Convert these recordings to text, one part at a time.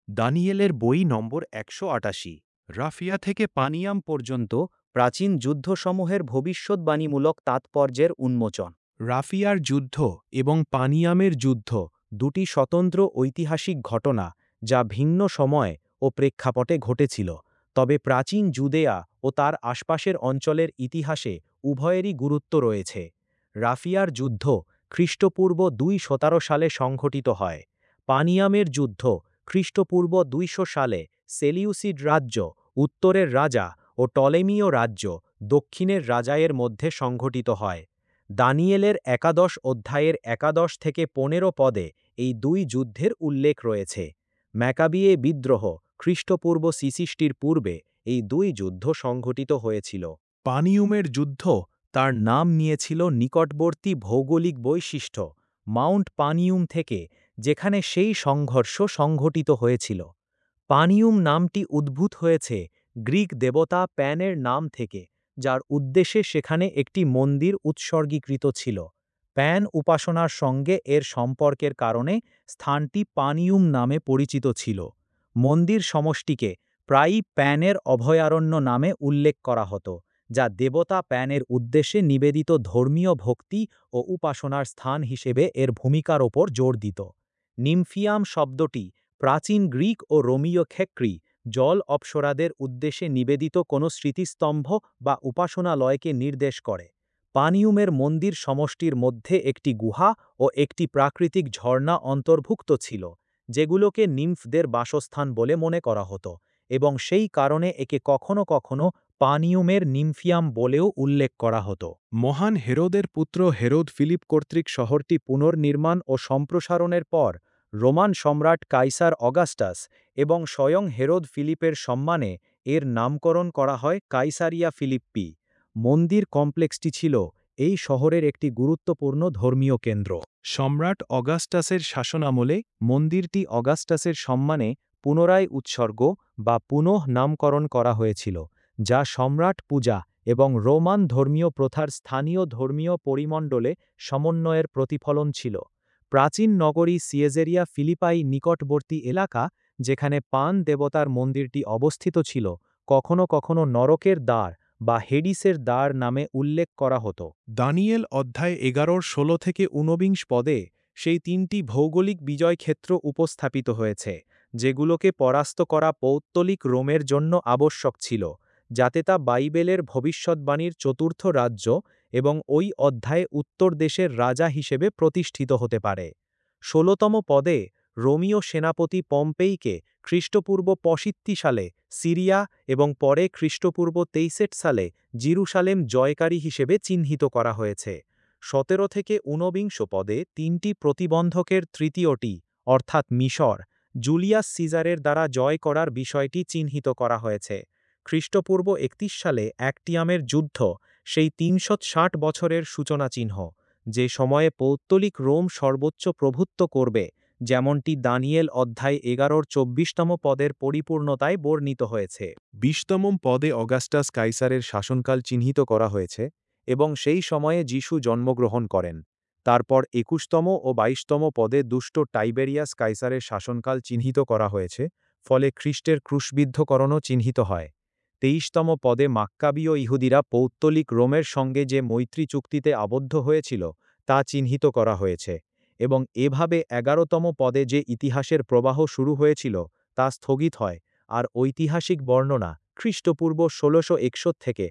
দানিয়েলের বই নম্বর ১৮৮। রাফিয়া থেকে পানিয়াম পর্যন্ত প্রাচীন যুদ্ধসমূহের ভবিষ্যদ্বাণীমূলক তাৎপর্যের উন্মোচন। রাফিয়ার যুদ্ধ এবং পানিয়ামের যুদ্ধ দুটি স্বতন্ত্র ঐতিহাসিক ঘটনা, যা ভিন্ন সময় ও প্রেক্ষাপটে ঘটেছিল, তবে প্রাচীন জুদেয়া ও তার আশপাশের অঞ্চলের ইতিহাসে উভয়েরই গুরুত্ব রয়েছে। রাফিয়ার যুদ্ধ খ্রিস্টপূর্ব ২১৭ সালে সংঘটিত হয়। পানিয়ামের যুদ্ধ খ্রিস্টপূর্ব ২০০ সালে সেলিউসিড রাজ্য, উত্তরের রাজা, ও টলেমীয় রাজ্য, দক্ষিণের রাজায়ের মধ্যে সংঘটিত হয়। দানিয়েলের একাদশ অধ্যায়ের ১১ থেকে ১৫ পদে এই দুই যুদ্ধের উল্লেখ রয়েছে। ম্যাকাবিয়ে বিদ্রোহ খ্রিস্টপূর্ব ৬৬টির পূর্বে এই দুই যুদ্ধ সংঘটিত হয়েছিল। পানিউমের যুদ্ধ তার নাম নিয়েছিল নিকটবর্তী ভৌগোলিক বৈশিষ্ট্য মাউন্ট পানিউম থেকে, যেখানে সেই সংঘর্ষ সংঘটিত হয়েছিল। পানিউম নামটি উদ্ভূত হয়েছে গ্রিক দেবতা প্যানের নাম থেকে, যার উদ্দেশ্যে সেখানে একটি মন্দির উৎসর্গীকৃত ছিল। প্যান উপাসনার সঙ্গে এর সম্পর্কের কারণে স্থানটি পানিউম নামে পরিচিত ছিল। মন্দির সমষ্টিকে প্রায়ই প্যানের অভয়ারণ্য নামে উল্লেখ করা হতো, যা দেবতা প্যানের উদ্দেশ্যে নিবেদিত ধর্মীয় ভক্তি ও উপাসনার স্থান হিসেবে এর ভূমিকার ওপর জোর দিত। নিমফিয়াম শব্দটি প্রাচীন গ্রিক ও রোমীয় ক্ষেক্রি, জল অপ্সরাদের উদ্দেশ্যে নিবেদিত কোনো স্মৃতিস্তম্ভ বা উপাসনালয়কে নির্দেশ করে। পানিউমের মন্দির সমষ্টির মধ্যে একটি গুহা ও একটি প্রাকৃতিক ঝর্ণা অন্তর্ভুক্ত ছিল, যেগুলোকে নিম্ফদের বাসস্থান বলে মনে করা হতো, এবং সেই কারণে একে কখনো কখনো পানিউমের নিমফিয়াম বলেও উল্লেখ করা হতো। মহান হেরোদের পুত্র হেরোদ ফিলিপ কর্তৃক শহরটি পুনর্নির্মাণ ও সম্প্রসারণের পর রোমান সম্রাট কাইসার অগাস্টাস এবং স্বয়ং হেরোদ ফিলিপের সম্মানে এর নামকরণ করা হয় কাইসারিয়া ফিলিপ্পি। মন্দির কমপ্লেক্সটি ছিল এই শহরের একটি গুরুত্বপূর্ণ ধর্মীয় কেন্দ্র। সম্রাট অগাস্টাসের শাসনামলে মন্দিরটি অগাস্টাসের সম্মানে পুনরায় উৎসর্গ বা পুনঃ নামকরণ করা হয়েছিল, যা সম্রাট পূজা এবং রোমান ধর্মীয় প্রথার স্থানীয় ধর্মীয় পরিমণ্ডলে সমন্বয়ের প্রতিফলন ছিল। প্রাচীন নগরী সিয়েজেরিয়া ফিলিপাই নিকটবর্তী এলাকা, যেখানে পান দেবতার মন্দিরটি অবস্থিত ছিল, কখনো কখনো নরকের দ্বার বা হেডিসের দ্বার নামে উল্লেখ করা হতো। দানিয়েল অধ্যায় ১১-১৬ থেকে ১৯ পদে সেই তিনটি ভৌগোলিক বিজয়ক্ষেত্র উপস্থাপিত হয়েছে, যেগুলোকে পরাস্ত করা পৌত্তলিক রোমের জন্য আবশ্যক ছিল, যাতে তা বাইবেলের ভবিষ্যদ্বাণীর চতুর্থ রাজ্য এবং ওই অধ্যায়ে উত্তর দেশের রাজা হিসেবে প্রতিষ্ঠিত হতে পারে। ১৬তম পদে রোমীয় সেনাপতি পম্পেইকে খ্রিস্টপূর্ব ৬৫ সালে সিরিয়া এবং পরে খ্রিস্টপূর্ব ৬৩ সালে জিরুসালেম জয়কারী হিসেবে চিহ্নিত করা হয়েছে। ১৭ থেকে ১৯ পদে তিনটি প্রতিবন্ধকের তৃতীয়টি, অর্থাৎ মিশর, জুলিয়াস সিজারের দ্বারা জয় করার বিষয়টি চিহ্নিত করা হয়েছে। খ্রিস্টপূর্ব ৩১ সালে অ্যাক্টিয়ামের যুদ্ধ সেই ৩৬০ বছরের সূচনা চিহ্ন, যে সময়ে পৌত্তলিক রোম সর্বোচ্চ প্রভুত্ব করবে, যেমনটি দানিয়েল অধ্যায় ১১-র ২৪তম পদের পরিপূর্ণতায় বর্ণিত হয়েছে। ২০তম পদে অগাস্টাস কাইসারের শাসনকাল চিহ্নিত করা হয়েছে এবং সেই সময়ে যিশু জন্মগ্রহণ করেন। তারপর ২১তম ও ২২তম পদে দুষ্ট টাইবেরিয়াস কাইসারের শাসনকাল চিহ্নিত করা হয়েছে, ফলে খ্রিস্টের ক্রুশবিদ্ধকরণও চিহ্নিত হয়। ২৩তম পদে মাক্কাবীয় ইহুদিরা পৌত্তলিক রোমের সঙ্গে যে মৈত্রী চুক্তিতে আবদ্ধ হয়েছিল তা চিহ্নিত করা হয়েছে, এবং এভাবে ১১তম পদে যে ইতিহাসের প্রবাহ শুরু হয়েছিল তা স্থগিত হয়, আর ঐতিহাসিক বর্ণনা খ্রিস্টপূর্ব ১৬৬১ থেকে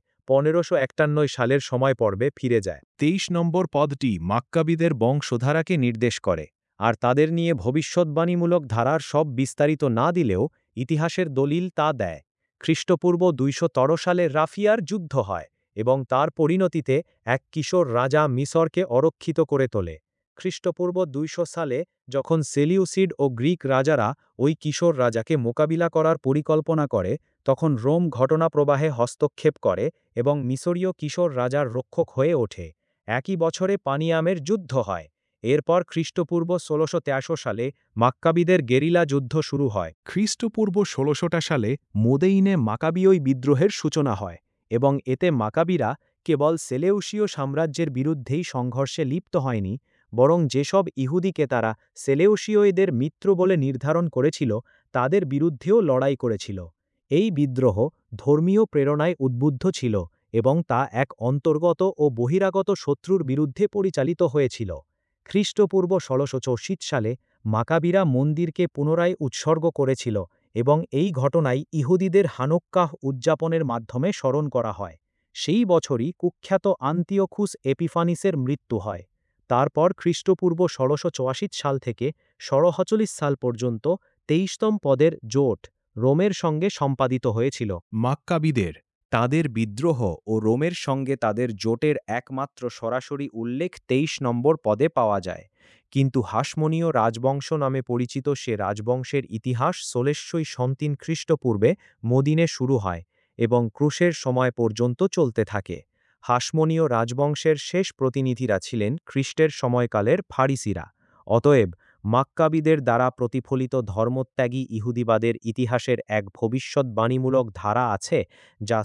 ১৫৫১ সালের সময় পর্বে ফিরে যায়। ২৩ নম্বর পদটি মাক্কাবীদের বংশধারাকে নির্দেশ করে, আর তাদের নিয়ে ভবিষ্যদ্বাণীমূলক ধারার সব বিস্তারিত না দিলেও ইতিহাসের দলিল তা দেয়। খ্রিস্টপূর্ব ২১৩ সালে রাফিয়ার যুদ্ধ হয় এবং তার পরিণতিতে এক কিশোর রাজা মিশরকে অরক্ষিত করে তোলে। খ্রিস্টপূর্ব ২০০ সালে যখন সেলিউসিড ও গ্রিক রাজারা ওই কিশোর রাজাকে মোকাবিলা করার পরিকল্পনা করে, তখন রোম ঘটনাপ্রবাহে হস্তক্ষেপ করে এবং মিশরীয় কিশোর রাজার রক্ষক হয়ে ওঠে। একই বছরে পানিয়ামের যুদ্ধ হয়। এরপর খ্রিস্টপূর্ব ১৬৮৩ সালে মাক্কাবীদের গেরিলা যুদ্ধ শুরু হয়। খ্রিস্টপূর্ব ১৬০০ সালে মোদেইনে মাকাবীয় বিদ্রোহের সূচনা হয়, এবং এতে মাকাবীরা কেবল সেলেউসীয় সাম্রাজ্যের বিরুদ্ধেই সংঘর্ষে লিপ্ত হয়নি, বরং যেসব ইহুদিকে তারা সেলেউসীয়দের মিত্র বলে নির্ধারণ করেছিল তাদের বিরুদ্ধেও লড়াই করেছিল। এই বিদ্রোহ ধর্মীয় প্রেরণায় উদ্বুদ্ধ ছিল এবং তা এক অন্তর্গত ও বহিরাগত শত্রুর বিরুদ্ধে পরিচালিত হয়েছিল। খ্রিস্টপূর্ব ১৬৬৪ সালে মাকাবিরা মন্দিরকে পুনরায় উৎসর্গ করেছিল এবং এই ঘটনায় ইহুদিদের হানুক্কাহ উদযাপনের মাধ্যমে স্মরণ করা হয়। সেই বছরই কুখ্যাত আন্তিওখুস এপিফানিসের মৃত্যু হয়। তারপর খ্রিস্টপূর্ব ১৬৮৪ সাল থেকে ১৬৪০ সাল পর্যন্ত ২৩তম পদের জোট রোমের সঙ্গে সম্পাদিত হয়েছিল। মাক্কাবিদের তাদের বিদ্রোহ ও রোমের সঙ্গে তাদের জোটের একমাত্র সরাসরি উল্লেখ ২৩ নম্বর পদে পাওয়া যায়। কিন্তু হাসমনীয় রাজবংশ নামে পরিচিত সে রাজবংশের ইতিহাস ১৬৩ খ্রিস্টপূর্বে মদিনে শুরু হয় এবং ক্রুশের সময় পর্যন্ত চলতে থাকে। হাসমনীয় রাজবংশের শেষ প্রতিনিধিরা ছিলেন খ্রিস্টের সময়কালের ফারিসিরা। অতএব মাক্কাবিদের দ্বারা প্রতিফলিত ধর্মত্যাগী ইহুদিবাদের ইতিহাসের এক ভবিষ্যদ্বাণীমূলক ধারা আছে যা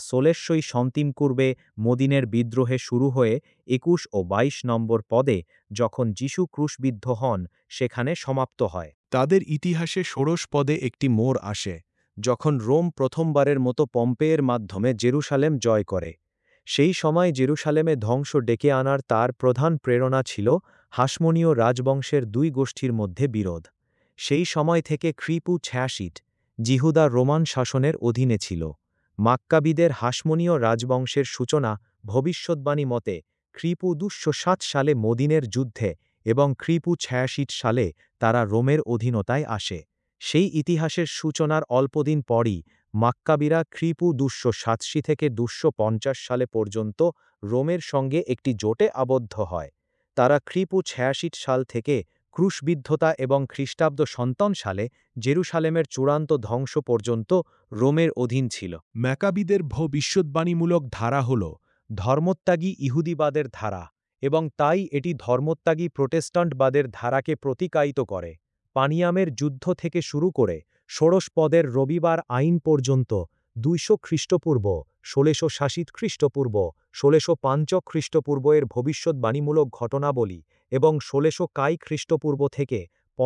১৬৩ মদিনের বিদ্রোহে শুরু হয়ে ২১ ও ২২ নম্বর পদে যখন যিশু ক্রুশবিদ্ধ হন সেখানে সমাপ্ত হয়। তাদের ইতিহাসে ষোড়শ পদে একটি মোড় আসে যখন রোম প্রথমবারের মতো পম্পেয়ের মাধ্যমে জেরুসালেম জয় করে। সেই সময় জেরুসালেমে ধ্বংস ডেকে আনার তার প্রধান প্রেরণা ছিল হাসমনীয় রাজবংশের দুই গোষ্ঠীর মধ্যে বিরোধ। সেই সময় থেকে খ্রি.পু. ৮৬ জিহুদা রোমান শাসনের অধীনে ছিল। মাক্কাবিদের হাসমনীয় রাজবংশের সূচনা ভবিষ্যদ্বাণী মতে খ্রি.পু. ২০৭ সালে মদিনের যুদ্ধে এবং খ্রি.পু. ৮৬ সালে তারা রোমের অধীনতায় আসে। সেই ইতিহাসের সূচনার অল্পদিন পরই মাক্কাবিরা খ্রি.পু. ২৮৭ থেকে ২৫০ সালে পর্যন্ত রোমের সঙ্গে একটি জোটে আবদ্ধ হয়। তারা খ্রি.পু. ৮৬ সাল থেকে ক্রুশবিদ্ধতা এবং খ্রিস্টাব্দ ৫৭ সালে জেরুসালেমের চূড়ান্ত ধ্বংস পর্যন্ত রোমের অধীন ছিল। ম্যাকাবিদের ভবিষ্যদ্বাণীমূলক ধারা হল ধর্মত্যাগী ইহুদিবাদের ধারা এবং তাই এটি ধর্মত্যাগী প্রোটেস্ট্যান্টবাদের ধারাকে প্রতিকায়িত করে। পানিয়ামের যুদ্ধ থেকে শুরু করে ষোড়শ পদের রবিবার আইন পর্যন্ত ২০০ খ্রিস্টপূর্ব ১৬৬০ খ্রিস্টপূর্ব ১৬৫০ খ্রিস্টপূর্ব এর ভবিষ্যদ্বাণীমূলক ঘটনাবলী এবং ১৬০০ কাই খ্রিস্টপূর্ব থেকে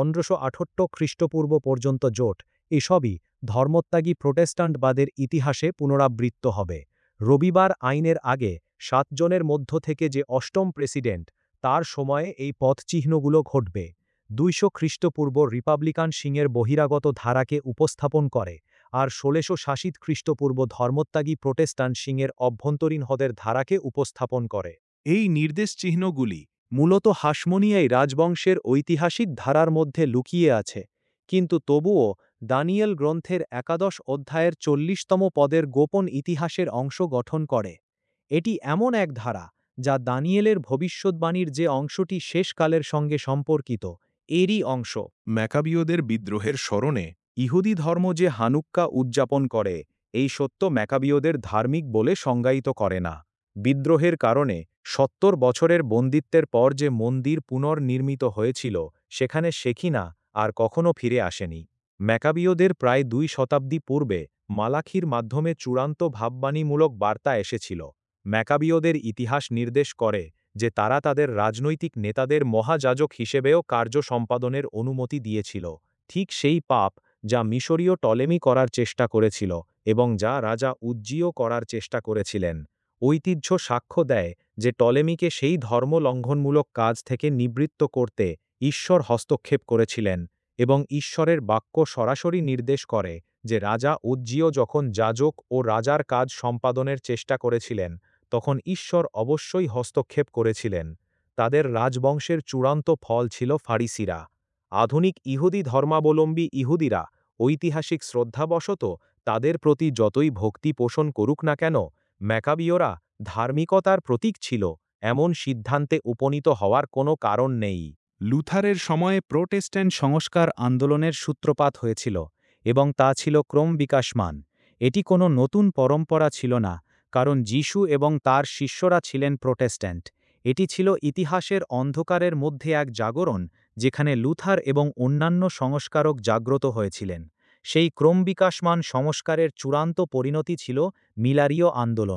১৫৬৮ খ্রিস্টপূর্ব পর্যন্ত জোট এসবই ধর্মত্যাগী প্রোটেস্ট্যান্টবাদের ইতিহাসে পুনরাবৃত্ত হবে। রবিবার আইনের আগে ৭ জনের মধ্য থেকে যে অষ্টম প্রেসিডেন্ট তার সময়ে এই পথচিহ্নগুলো ঘটবে। ২০০ খ্রিস্টপূর্ব রিপাবলিকান সিংয়ের বহিরাগত ধারাকে উপস্থাপন করে আর ১৬৬০ খ্রিস্টপূর্ব ধর্মত্যাগী প্রোটেস্ট্যান্ট সিংয়ের অভ্যন্তরীণ হদের ধারাকে উপস্থাপন করে। এই নির্দেশ চিহ্নগুলি মূলত হাসমনীয় রাজবংশের ঐতিহাসিক ধারার মধ্যে লুকিয়ে আছে, কিন্তু তবুও দানিয়েল গ্রন্থের ১১ অধ্যায়ের ৪০তম পদের গোপন ইতিহাসের অংশ গঠন করে। এটি এমন এক ধারা যা দানিয়েলের ভবিষ্যদ্বাণীর যে অংশটি শেষকালের সঙ্গে সম্পর্কিত এরই অংশ। ম্যাকাবীয়দের বিদ্রোহের স্মরণে ইহুদি ধর্ম যে হানুক্কা উদযাপন করে এই সত্য ম্যাকাবীয়দের ধার্মিক বলে সংজ্ঞায়িত করে না। বিদ্রোহের কারণে ৭০ বছরের বন্দিত্বের পর যে মন্দির পুনর্নির্মিত হয়েছিল সেখানে শেখিনা আর কখনো ফিরে আসেনি। ম্যাকাবীয়দের প্রায় ২ শতাব্দী পূর্বে মালাখির মাধ্যমে চূড়ান্ত ভাববাণীমূলক বার্তা এসেছিল। ম্যাকাবীয়দের ইতিহাস নির্দেশ করে যে তারা তাদের রাজনৈতিক নেতাদের মহাযাজক হিসেবেও কার্য সম্পাদনের অনুমতি দিয়েছিল, ঠিক সেই পাপ যা মিশরীয় টলেমি করার চেষ্টা করেছিল এবং যা রাজা উজ্জীয় করার চেষ্টা করেছিলেন। ঐতিহ্য সাক্ষ্য দেয় যে টলেমিকে সেই ধর্মলঙ্ঘনমূলক কাজ থেকে নিবৃত্ত করতে ঈশ্বর হস্তক্ষেপ করেছিলেন এবং ঈশ্বরের বাক্য সরাসরি নির্দেশ করে যে রাজা উজ্জীয় যখন যাজক ও রাজার কাজ সম্পাদনের চেষ্টা করেছিলেন তখন ঈশ্বর অবশ্যই হস্তক্ষেপ করেছিলেন। তাদের রাজবংশের চূড়ান্ত ফল ছিল ফারিসিরা। আধুনিক ইহুদি ধর্মাবলম্বী ইহুদিরা ঐতিহাসিক শ্রদ্ধাবশত তাদের প্রতি যতই ভক্তি পোষণ করুক না কেন, ম্যাকাবীয়রা ধার্মিকতার প্রতীক ছিল এমন সিদ্ধান্তে উপনীত হওয়ার কোনো কারণ নেই। লুথারের সময়ে প্রোটেস্ট্যান্ট সংস্কার আন্দোলনের সূত্রপাত হয়েছিল এবং তা ছিল ক্রমবিকাশমান। এটি কোনো নতুন পরম্পরা ছিল না, কারণ যিশু এবং তার শিষ্যরা ছিলেন প্রোটেস্ট্যান্ট। এটি ছিল ইতিহাসের অন্ধকারের মধ্যে এক জাগরণ যেখানে লুথার এবং অন্যান্য সংস্কারক জাগ্রত হয়েছিলেন। সেই ক্রমবিকাশমান সংস্কারের চূড়ান্ত পরিণতি ছিল মিলারীয় আন্দোলন।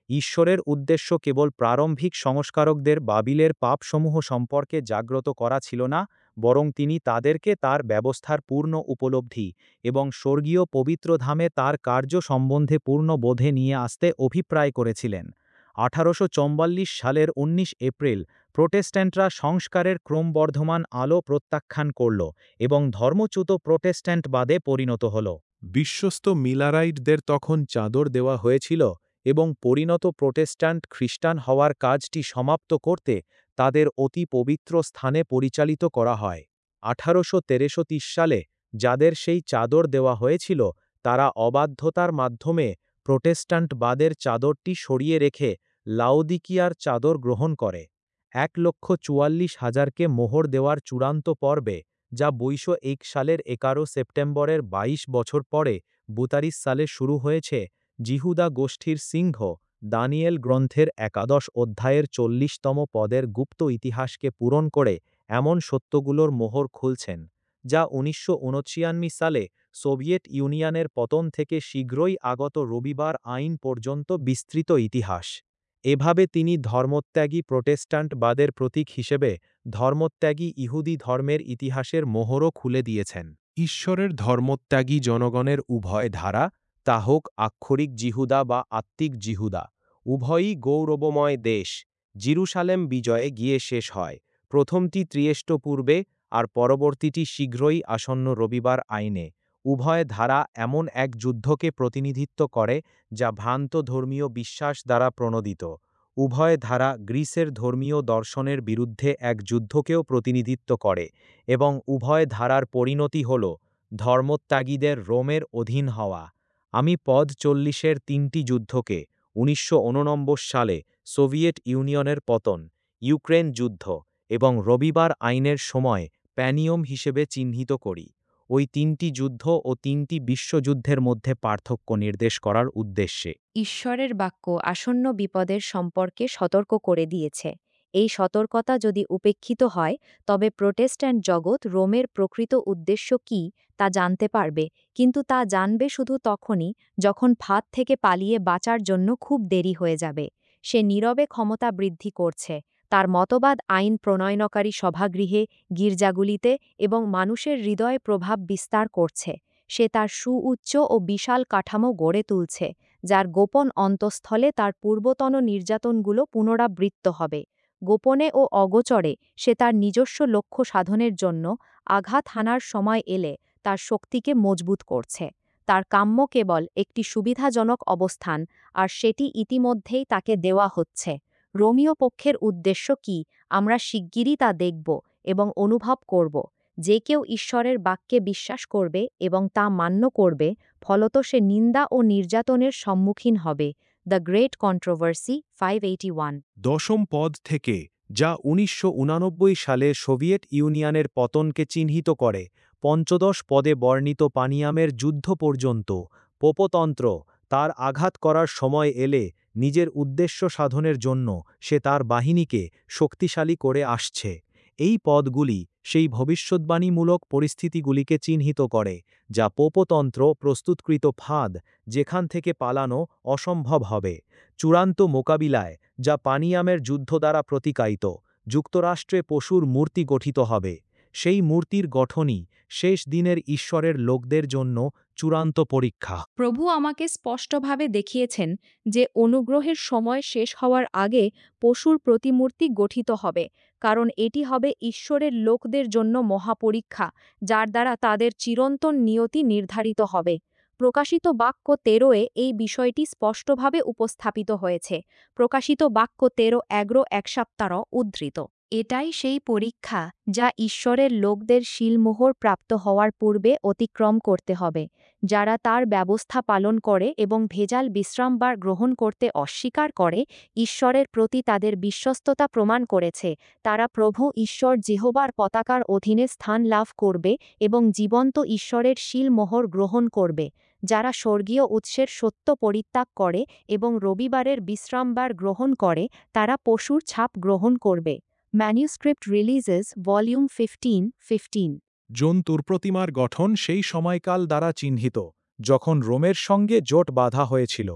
ঈশ্বরের উদ্দেশ্য কেবল প্রারম্ভিক সংস্কারকদের বাবিলের পাপসমূহ সম্পর্কে জাগ্রত করা ছিল না, বরং তিনি তাদেরকে তার ব্যবস্থার পূর্ণ উপলব্ধি এবং স্বর্গীয় পবিত্র ধামে তার কার্য সম্বন্ধে পূর্ণ বোধে নিয়ে আসতে অভিপ্রায় করেছিলেন। 1844 সালের 19 এপ্রিল প্রোটেস্ট্যান্টরা সংস্কারের ক্রমবর্ধমান আলো প্রত্যাখ্যান করল এবং ধর্মচ্যুত প্রোটেস্ট্যান্টবাদে পরিণত হল। বিশ্বস্ত মিলারাইটদের তখন চাদর দেওয়া হয়েছিল এবং পরিণত প্রোটেস্ট্যান্ট খ্রিস্টান হওয়ার কাজটি সমাপ্ত করতে তাদের অতি পবিত্র স্থানে পরিচালিত করা হয়। 1863 সালে যাদের সেই চাদর দেওয়া হয়েছিল তারা অবাধ্যতার মাধ্যমে প্রোটেস্ট্যান্টবাদের চাদরটি সরিয়ে রেখে লাউদিকিয়ার চাদর গ্রহণ করে। 1,44,000কে মোহর দেওয়ার চূড়ান্ত পর্বে, যা 201 সালের 11 সেপ্টেম্বরের 22 বছর পরে 42 সালে শুরু হয়েছে, জিহুদা গোষ্ঠীর সিংহ দানিয়েল গ্রন্থের 11 অধ্যায়ের 40তম পদের গুপ্ত ইতিহাসকে পূরণ করে এমন সত্যগুলোর মোহর খুলছেন, যা 1979 সালে সোভিয়েত ইউনিয়নের পতন থেকে শীঘ্রই আগত রবিবার আইন পর্যন্ত বিস্তৃত ইতিহাস। এভাবে তিনি ধর্মত্যাগী প্রোটেস্ট্যান্টবাদের প্রতীক হিসেবে ধর্মত্যাগী ইহুদি ধর্মের ইতিহাসের মোহরও খুলে দিয়েছেন। ঈশ্বরের ধর্মত্যাগী জনগণের উভয় ধারা, তা হোক আক্ষরিক জিহুদা বা আত্মিক জিহুদা, উভয়ই গৌরবময় দেশ, জিরুসালেম বিজয়ে গিয়ে শেষ হয়, প্রথমটি ত্রিয়েষ্টপূর্বে আর পরবর্তীটি শীঘ্রই আসন্ন রবিবার আইনে। উভয় ধারা এমন এক যুদ্ধকে প্রতিনিধিত্ব করে যা ভ্রান্ত ধর্মীয় বিশ্বাস দ্বারা প্রণোদিত। উভয় ধারা গ্রিসের ধর্মীয় দর্শনের বিরুদ্ধে এক যুদ্ধকেও প্রতিনিধিত্ব করে, এবং উভয় ধারার পরিণতি হল ধর্মত্যাগীদের রোমের অধীন হওয়া। আমি পদ 40-এর তিনটি যুদ্ধকে 1989 সালে সোভিয়েত ইউনিয়নের পতন, ইউক্রেন যুদ্ধ এবং রবিবার আইনের সময় প্যানিয়ম হিসেবে চিহ্নিত করি, ওই তিনটি যুদ্ধ ও তিনটি বিশ্বযুদ্ধের মধ্যে পার্থক্য নির্দেশ করার উদ্দেশ্যে। ঈশ্বরের বাক্য আসন্ন বিপদের সম্পর্কে সতর্ক করে দিয়েছে। এই সতর্কতা যদি উপেক্ষিত হয়, তবে প্রোটেস্ট্যান্ট জগৎ রোমের প্রকৃত উদ্দেশ্য কী তা জানতে পারবে, কিন্তু তা জানবে শুধু তখনই যখন ফাঁদ থেকে পালিয়ে বাঁচার জন্য খুব দেরি হয়ে যাবে। সে নীরবে ক্ষমতা বৃদ্ধি করছে, তার মতবাদ আইন প্রণয়নকারী সভাগৃহে, গির্জাগুলিতে এবং মানুষের হৃদয়ে প্রভাব বিস্তার করছে। সে তার সুউচ্চ ও বিশাল কাঠামো গড়ে তুলছে, যার গোপন অন্তঃস্থলে তার পূর্বতন নির্যাতনগুলো পুনরাবৃত্ত হবে। গোপনে ও অগোচরে সে তার নিজস্ব লক্ষ্য সাধনের জন্য আঘাত হানার সময় এলে তার শক্তিকে মজবুত করছে। তার কাম্য কেবল একটি সুবিধাজনক অবস্থান, আর সেটি ইতিমধ্যেই তাকে দেওয়া হচ্ছে। রোমীয় পক্ষের উদ্দেশ্য কি, আমরা শিগগিরই তা দেখব এবং অনুভব করব। যে কেউ ঈশ্বরের বাক্যে বিশ্বাস করবে এবং তা মান্য করবে, ফলত সে নিন্দা ও নির্যাতনের সম্মুখীন হবে। The great controversy 581। 10ম পদ থেকে, যা 1989 সালে সোভিয়েত ইউনিয়নের পতনকে চিহ্নিত করে, 15 পদে বর্ণিত পানিয়ামের যুদ্ধ পর্যন্ত, পোপতন্ত্র তার আঘাত করার সময় এলে নিজের উদ্দেশ্য সাধনের জন্য সে তার বাহিনীকে শক্তিশালী করে আসছে। এই পদগুলি সেই ভবিষ্যদ্বাণীমূলক পরিস্থিতিগুলিকে চিহ্নিত করে, যা পোপতন্ত্র প্রস্তুতকৃত ফাঁদ, যেখান থেকে পালানো অসম্ভব হবে। চূড়ান্ত মোকাবিলায়, যা পানিয়ামের যুদ্ধ দ্বারা প্রতিকায়িত, যুক্তরাষ্ট্রে পশুর মূর্তি গঠিত হবে। সেই মূর্তির গঠনই শেষ দিনের ঈশ্বরের লোকদের জন্য চূড়ান্ত পরীক্ষা। প্রভু আমাকে স্পষ্টভাবে দেখিয়েছেন যে অনুগ্রহের সময় শেষ হওয়ার আগে পশুর প্রতিমূর্তি গঠিত হবে, কারণ এটি হবে ঈশ্বরের লোকদের জন্য মহাপরীক্ষা, যার দ্বারা তাদের চিরন্তন নিয়তি নির্ধারিত হবে। প্রকাশিত বাক্য 13-এ এই বিষয়টি স্পষ্টভাবে উপস্থাপিত হয়েছে। প্রকাশিত বাক্য 13:11 উদ্ধৃত। এটাই সেই পরীক্ষা যা ঈশ্বরের লোকদের শিলমোহর প্রাপ্ত হওয়ার পূর্বে অতিক্রম করতে হবে। যারা তার ব্যবস্থা পালন করে এবং ভেজাল বিশ্রামবার গ্রহণ করতে অস্বীকার করে, ঈশ্বরের প্রতি তাদের বিশ্বস্ততা প্রমাণ করেছে, তারা প্রভু ঈশ্বর যেহোবার পতাকার অধীনে স্থান লাভ করবে এবং জীবন্ত ঈশ্বরের শিলমোহর গ্রহণ করবে। যারা স্বর্গীয় উৎসের সত্য পরিত্যাগ করে এবং রবিবারের বিশ্রামবার গ্রহণ করে, তারা পশুর ছাপ গ্রহণ করবে। Manuscript releases volume 15:15। জন্তুর প্রতিমার গঠন সেই সময়কাল দ্বারা চিহ্নিত, যখন রোমের সঙ্গে জোট বাঁধা হয়েছিল।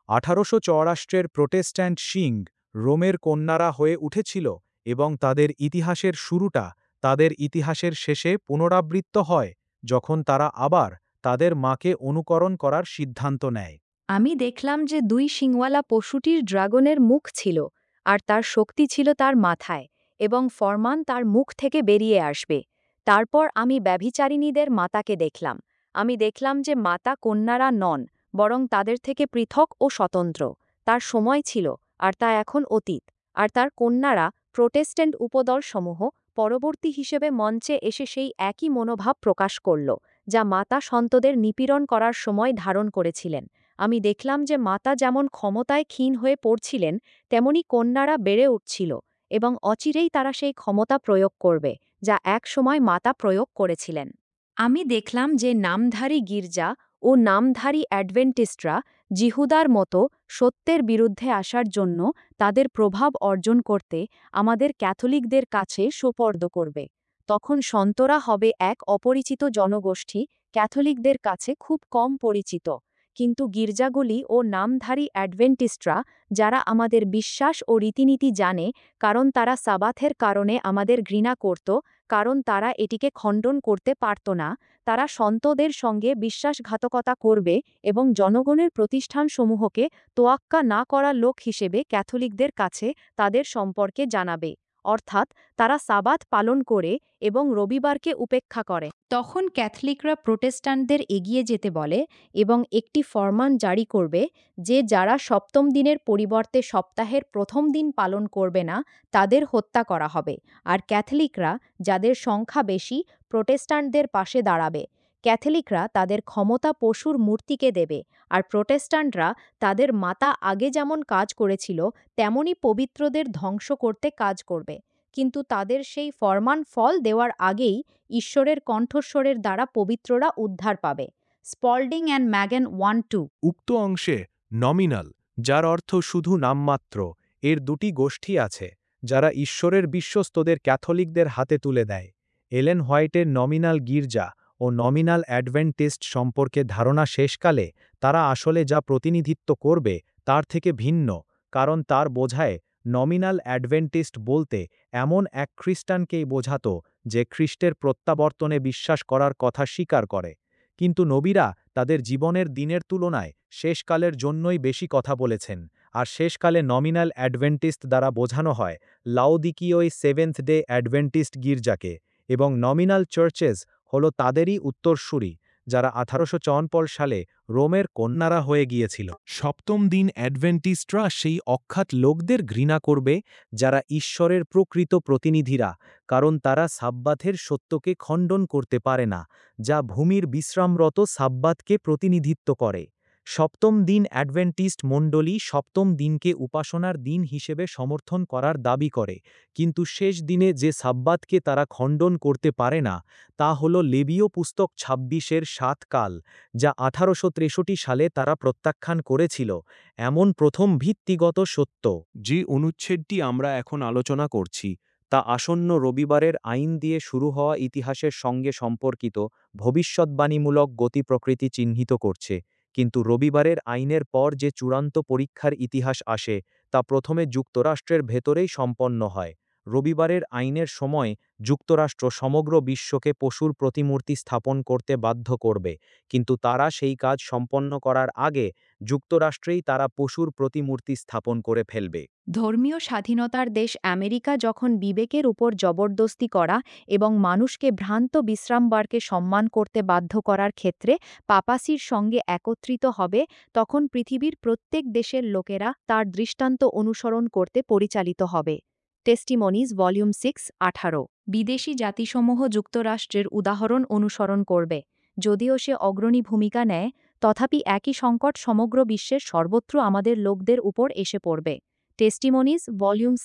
1864 প্রোটেস্ট্যান্ট শিং রোমের কন্যারা হয়ে উঠেছিল এবং তাদের ইতিহাসের শুরুটা তাদের ইতিহাসের শেষে পুনরাবৃত্ত হয় যখন তারা আবার তাদের মাকে অনুকরণ করার সিদ্ধান্ত নেয়। আমি দেখলাম যে দুই শিংওয়ালা পশুটির ড্রাগনের মুখ ছিল, আর তার শক্তি ছিল তার মাথায়, এবং ফরমান তার মুখ থেকে বেরিয়ে আসবে। তারপর আমি ব্যভিচারিণীদের মাতাকে দেখলাম। আমি দেখলাম যে মাতা কন্যারা নন, বরং তাদের থেকে পৃথক ও স্বতন্ত্র। তার সময় ছিল, আর তা এখন অতীত। আর তার কন্যারা, প্রোটেস্ট্যান্ট উপদলসমূহ, পরবর্তী হিসেবে মঞ্চে এসে সেই একই মনোভাব প্রকাশ করল, যা মাতা সন্তদের নিপীড়ন করার সময় ধারণ করেছিলেন। আমি দেখলাম যে মাতা যেমন ক্ষমতায় ক্ষীণ হয়ে পড়ছিলেন, তেমনি কন্যারা বেড়ে উঠছিল, এবং অচিরেই তারা সেই ক্ষমতা প্রয়োগ করবে, যা এক সময় মাতা প্রয়োগ করেছিলেন। আমি দেখলাম যে নামধারী গির্জা ও নামধারী অ্যাডভেন্টিস্টরা জিহুদার মতো সত্যের বিরুদ্ধে আসার জন্য তাদের প্রভাব অর্জন করতে আমাদের ক্যাথলিকদের কাছে সোপর্দ করবে। তখন সন্তরা হবে এক অপরিচিত জনগোষ্ঠী, ক্যাথলিকদের কাছে খুব কম পরিচিত। কিন্তু গির্জাগুলি ও নামধারী অ্যাডভেন্টিস্টরা, যারা আমাদের বিশ্বাস ও রীতিনীতি জানে, কারণ তারা সাবাথের কারণে আমাদের ঘৃণা করত, কারণ তারা এটিকে খণ্ডন করতে পারত না, তারা সন্তদের সঙ্গে বিশ্বাসঘাতকতা করবে এবং জনগণের প্রতিষ্ঠানসমূহকে তোয়াক্কা না করা লোক হিসেবে ক্যাথলিকদের কাছে তাদের সম্পর্কে জানাবে। অর্থাৎ তারা সাবাত পালন করে এবং রবিবারকে উপেক্ষা করে। তখন ক্যাথলিকরা প্রোটেস্ট্যান্টদের এগিয়ে যেতে বলে এবং একটি ফরমান জারি করবে যে যারা সপ্তম দিনের পরিবর্তে সপ্তাহের প্রথম দিন পালন করবে না, তাদের হত্যা করা হবে। আর ক্যাথলিকরা, যাদের সংখ্যা বেশি, প্রোটেস্ট্যান্টদের পাশে দাঁড়াবে। ক্যাথলিকরা তাদের ক্ষমতা পশুর মূর্তিকে দেবে, আর প্রোটেস্ট্যান্টরা তাদের মাতা আগে যেমন কাজ করেছিল তেমনি পবিত্রদের ধ্বংস করতে কাজ করবে। কিন্তু তাদের সেই ফরমান ফল দেওয়ার আগেই ঈশ্বরের কণ্ঠস্বরের দ্বারা পবিত্ররা উদ্ধার পাবে। Spalding and Magan 1-2। উক্ত অংশে নমিনাল, যার অর্থ শুধু নামমাত্র, এর দুটি গোষ্ঠী আছে যারা ঈশ্বরের বিশ্বস্তদের ক্যাথলিকদের হাতে তুলে দেয়। এলেন হোয়াইটের নমিনাল গির্জা ও নমিনাল অ্যাডভেন্টিস্ট সম্পর্কে ধারণা শেষকালে তারা আসলে যা প্রতিনিধিত্ব করবে তার থেকে ভিন্ন, কারণ তার বোঝায় নমিনাল অ্যাডভেন্টিস্ট বলতে এমন এক খ্রিস্টানকেই বোঝাতো যে খ্রিস্টের প্রত্যাবর্তনে বিশ্বাস করার কথা স্বীকার করে। কিন্তু নবীরা তাদের জীবনের দিনের তুলনায় শেষকালের জন্যই বেশি কথা বলেছেন, আর শেষকালে নমিনাল অ্যাডভেন্টিস্ট দ্বারা বোঝানো হয় লাউদিকীয় সেভেন্থ ডে অ্যাডভেন্টিস্ট গির্জাকে, এবং নমিনাল চার্চেস হল তাদেরই উত্তরসূরি, যারা 1854 সালে রোমের কন্যারা হয়ে গিয়েছিল। সপ্তম দিন অ্যাডভেন্টিস্টরা সেই অখ্যাত লোকদের ঘৃণা করবে যারা ঈশ্বরের প্রকৃত প্রতিনিধিরা, কারণ তারা সাব্বাতের সত্যকে খণ্ডন করতে পারে না, যা ভূমির বিশ্রামরত সাব্বাতকে প্রতিনিধিত্ব করে। সপ্তম দিন অ্যাডভেন্টিস্ট মণ্ডলী সপ্তম দিনকে উপাসনার দিন হিসেবে সমর্থন করার দাবি করে, কিন্তু শেষ দিনে যে সাব্বাতকে তারা খণ্ডন করতে পারে না তা হল লেবীয় পুস্তক 26-এর 7 কাল, যা 1863 সালে তারা প্রত্যাখ্যান করেছিল। এমন প্রথম ভিত্তিগত সত্য, যে অনুচ্ছেদটি আমরা এখন আলোচনা করছি, তা আসন্ন রবিবারের আইন দিয়ে শুরু হওয়া ইতিহাসের সঙ্গে সম্পর্কিত ভবিষ্যদ্বাণীমূলক গতি প্রকৃতি চিহ্নিত করছে। কিন্তু রবিবারের আইনের পর যে চূড়ান্ত পরীক্ষার ইতিহাস আসে তা প্রথমে যুক্তরাষ্ট্রের ভেতরেই সম্পন্ন হয়। রবিবারের আইনের সময় যুক্তরাষ্ট্র সমগ্র বিশ্বকে পশুর প্রতিমূর্তি স্থাপন করতে বাধ্য করবে, কিন্তু তারা সেই কাজ সম্পন্ন করার আগে যুক্তরাষ্ট্রেই তারা পশুর প্রতিমূর্তি স্থাপন করে ফেলবে। ধর্মীয় স্বাধীনতার দেশ আমেরিকা যখন বিবেকের উপর জবরদস্তি করা এবং মানুষকে ভ্রান্ত বিশ্রামবারকে সম্মান করতে বাধ্য করার ক্ষেত্রে পাপাসির সঙ্গে একত্রিত হবে, তখন পৃথিবীর প্রত্যেক দেশের লোকেরা তার দৃষ্টান্ত অনুসরণ করতে পরিচালিত হবে। Testimonies volume 6-18। বিদেশি জাতিসমূহ যুক্তরাষ্ট্রের উদাহরণ অনুসরণ করবে। যদিও সে অগ্রণী ভূমিকা নেয়, তথাপি একই সংকট সমগ্র বিশ্বের সর্বত্র আমাদের লোকদের উপর এসে পড়বে। Testimonies volume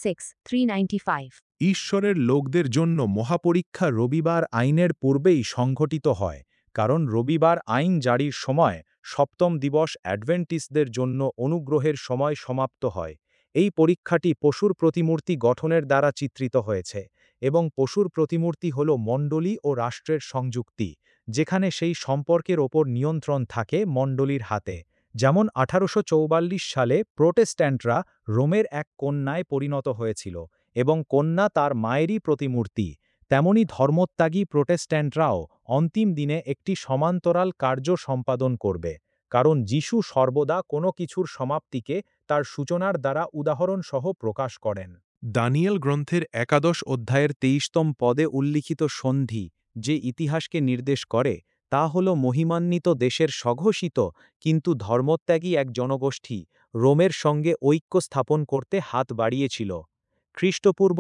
6-395। ঈশ্বরের লোকদের জন্য মহাপরীক্ষা রবিবার আইনের পূর্বেই সংঘটিত হয়, কারণ রবিবার আইন জারির সময় সপ্তম দিবস অ্যাডভেন্টিস্টদের জন্য অনুগ্রহের সময় সমাপ্ত হয়। এই পরীক্ষাটি পশুর প্রতিমূর্তি গঠনের দ্বারা চিত্রিত হয়েছে, এবং পশুর প্রতিমূর্তি হল মণ্ডলী ও রাষ্ট্রের সংযুক্তি, যেখানে সেই সম্পর্কের ওপর নিয়ন্ত্রণ থাকে মণ্ডলীর হাতে। যেমন 1844 সালে প্রোটেস্ট্যান্টরা রোমের এক কন্যায় পরিণত হয়েছিল এবং কন্যা তার মায়েরই প্রতিমূর্তি, তেমনি ধর্মত্যাগী প্রোটেস্ট্যান্টরাও অন্তিম দিনে একটি সমান্তরাল কার্য সম্পাদন করবে, কারণ যিশু সর্বদা কোনো কিছুর সমাপ্তিকে তার সূচনার দ্বারা উদাহরণসহ প্রকাশ করেন। দানিয়েল গ্রন্থের 11 অধ্যায়ের 23তম পদে উল্লিখিত সন্ধি যে ইতিহাসকে নির্দেশ করে তা হল মহিমান্বিত দেশের স্বঘোষিত কিন্তু ধর্মত্যাগী এক জনগোষ্ঠী রোমের সঙ্গে ঐক্য স্থাপন করতে হাত বাড়িয়েছিল। খ্রিস্টপূর্ব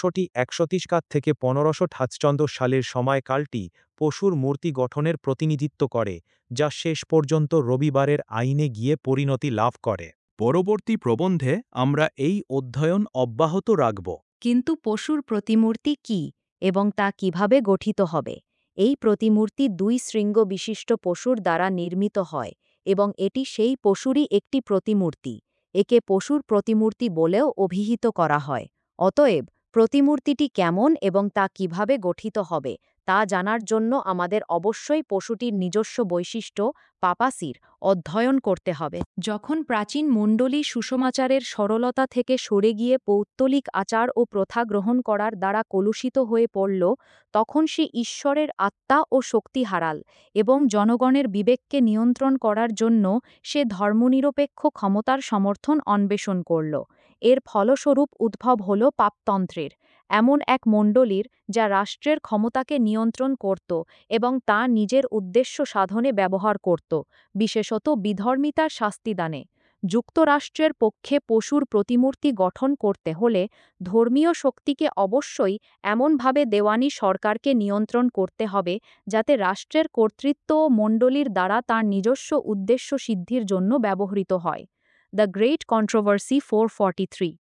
59 থেকে 1558 সালের সময়কালটি পশুর মূর্তি গঠনের প্রতিনিধিত্ব করে, যা শেষ পর্যন্ত রবিবারের আইনে গিয়ে পরিণতি লাভ করে। পরবর্তী প্রবন্ধে আমরা এই অধ্যয়ন অব্যাহত রাখব। কিন্তু পশুর প্রতিমূর্তি কি এবং তা কিভাবে গঠিত হবে? এই প্রতিমূর্তি 2 শৃঙ্গ বিশিষ্ট পশুর দ্বারা নির্মিত হয় এবং এটি সেই পশুরই একটি প্রতিমূর্তি। একে পশুর প্রতিমূর্তি বলেও অভিহিত করা হয়। অতএব প্রতিমূর্তিটি কেমন এবং তা কিভাবে গঠিত হবে তা জানার জন্য আমাদের অবশ্যই পশুটির নিজস্ব বৈশিষ্ট্য পাপাসির অধ্যয়ন করতে হবে। যখন প্রাচীন মণ্ডলী সুষমাচারের সরলতা থেকে সরে গিয়ে পৌত্তলিক আচার ও প্রথা গ্রহণ করার দ্বারা কলুষিত হয়ে পড়ল, তখন সে ঈশ্বরের আত্মা ও শক্তি হারাল এবং জনগণের বিবেককে নিয়ন্ত্রণ করার জন্য সে ধর্মনিরপেক্ষ ক্ষমতার সমর্থন অন্বেষণ করল। এর ফলস্বরূপ উদ্ভব হল পাপতন্ত্রের, এমন এক মণ্ডলীর যা রাষ্ট্রের ক্ষমতাকে নিয়ন্ত্রণ করত এবং তা নিজের উদ্দেশ্য সাধনে ব্যবহার করত, বিশেষত বিধর্মিতার শাস্তিদানে। যুক্তরাষ্ট্রের পক্ষে পশুর প্রতিমূর্তি গঠন করতে হলে ধর্মীয় শক্তিকে অবশ্যই এমনভাবে দেওয়ানি সরকারকে নিয়ন্ত্রণ করতে হবে যাতে রাষ্ট্রের কর্তৃত্ব ও মণ্ডলীর দ্বারা তার নিজস্ব উদ্দেশ্য সিদ্ধির জন্য ব্যবহৃত হয়। The great controversy 443